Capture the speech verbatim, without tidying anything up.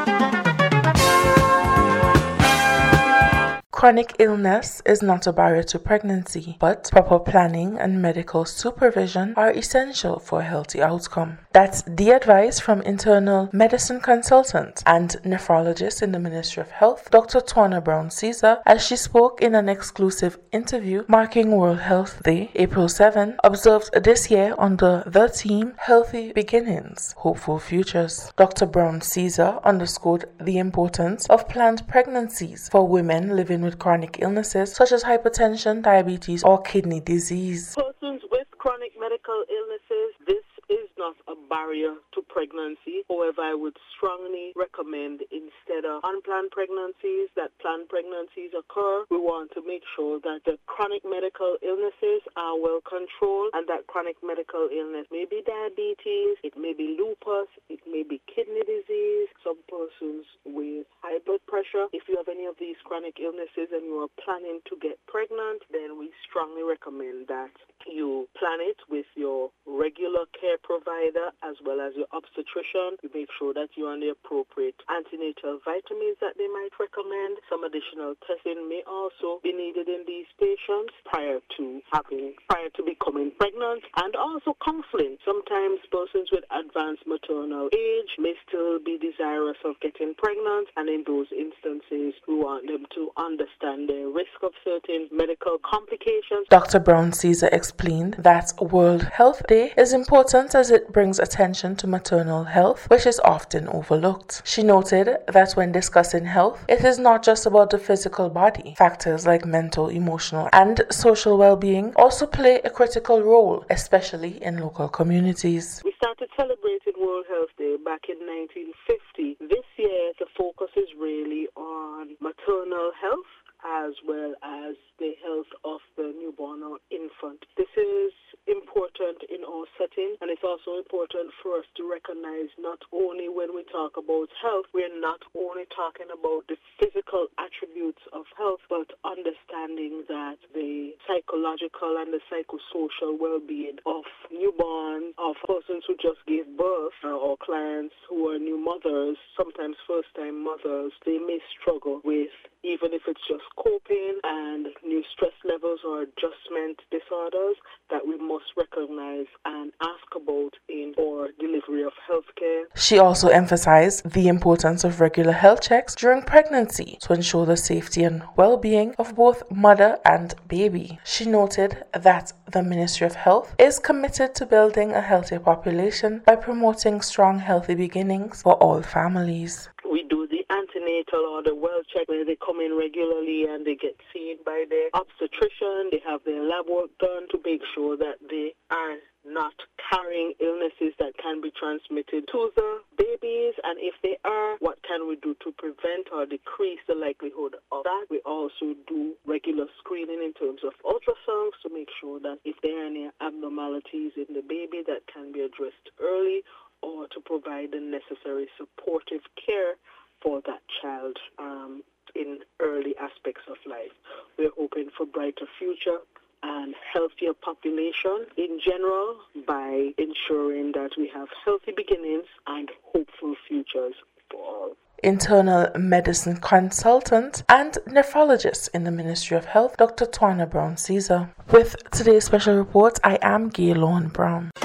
Chronic illness is not a barrier to pregnancy, but proper planning and medical supervision are essential for a healthy outcome. That's the advice from internal medicine consultant and nephrologist in the Ministry of Health, Doctor Twana Brown Caesar, as she spoke in an exclusive interview marking World Health Day, April seventh, observed this year under the theme Healthy Beginnings, Hopeful Futures. Doctor Brown Caesar underscored the importance of planned pregnancies for women living with chronic illnesses such as hypertension, diabetes, or kidney disease. Persons with chronic medical illnesses, this is not a barrier to pregnancy. However, I would strongly recommend instead of unplanned pregnancies, that planned pregnancies occur. We want to make sure that the chronic medical illnesses are well controlled, and that chronic medical illness may be diabetes, it may be lupus, it may be kidney disease, some persons with high blood pressure. If you have any of these chronic illnesses and you are planning to get pregnant, then we strongly recommend that you plan it with your regular care provider as well as your obstetrician. You make sure that you're on the appropriate antenatal vitamins that they might recommend. Some additional testing may also be needed in these patients prior to having, prior to becoming pregnant, and also counseling. Sometimes persons with advanced maternal age may still be desirous of getting pregnant, and in those instances, we want them to understand the risk of certain medical complications. Doctor Brown Caesar explained that World Health Day is important as it brings attention to maternal health, which is often overlooked. She noted that when discussing health, it is not just about the physical body. Factors like mental, emotional, and social well-being also play a critical role, especially in local communities. We started celebrating World Health Day back in nineteen fifty. This year, the focus is really on maternal health as well as the health of the newborn or infant. This is important in our setting, and it's also important for us to recognize not only when we talk about health, we're not only talking about the physical attributes of health, but understanding that the psychological and the psychosocial well-being of newborn, of persons who just gave birth, or clients who are new mothers, sometimes first-time mothers, they may struggle with, even if it's just coping and new stress levels or adjustment disorders, that we must recognize and ask about in our delivery of healthcare. She also emphasized the importance of regular health checks during pregnancy to ensure the safety and well-being of both mother and baby. She noted that the Ministry of Health is committed to building a healthier population by promoting strong, healthy beginnings for all families. We do the antenatal or the well check where they come in regularly and they get seen by their obstetrician. They have their lab work done to make sure that they are not carrying illnesses that can be transmitted to the babies, and if they are, what can we do to prevent or decrease the likelihood of that? We also do regular screening in terms of ultrasounds to make sure that if there are any abnormalities in the baby that can be addressed early, or to provide the necessary supportive care for that child um, in early aspects of life. We're hoping for brighter future and healthier population in general by ensuring that we have healthy beginnings and hopeful futures for all. Internal medicine consultant and nephrologist in the Ministry of Health, Doctor Twana Brown Caesar. With today's special report, I am Gaylorn Brown.